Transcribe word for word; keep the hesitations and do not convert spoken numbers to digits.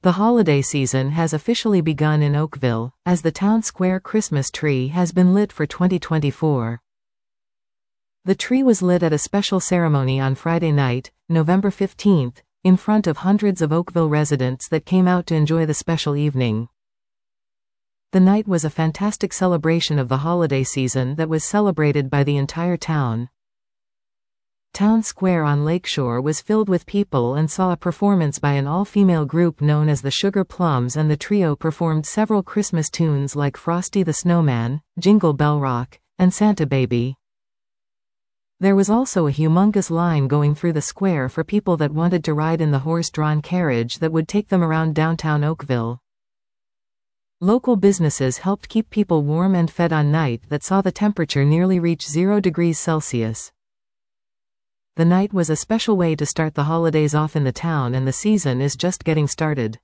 The holiday season has officially begun in Oakville, as the town square Christmas tree has been lit for twenty twenty-four. The tree was lit at a special ceremony on Friday night, November fifteenth, in front of hundreds of Oakville residents that came out to enjoy the special evening. The night was a fantastic celebration of the holiday season that was celebrated by the entire town. Town Square on Lakeshore was filled with people and saw a performance by an all-female group known as the Sugar Plums, and the trio performed several Christmas tunes like Frosty the Snowman, Jingle Bell Rock, and Santa Baby. There was also a humongous line going through the square for people that wanted to ride in the horse-drawn carriage that would take them around downtown Oakville. Local businesses helped keep people warm and fed on night that saw the temperature nearly reach zero degrees Celsius. The night was a special way to start the holidays off in the town, and the season is just getting started.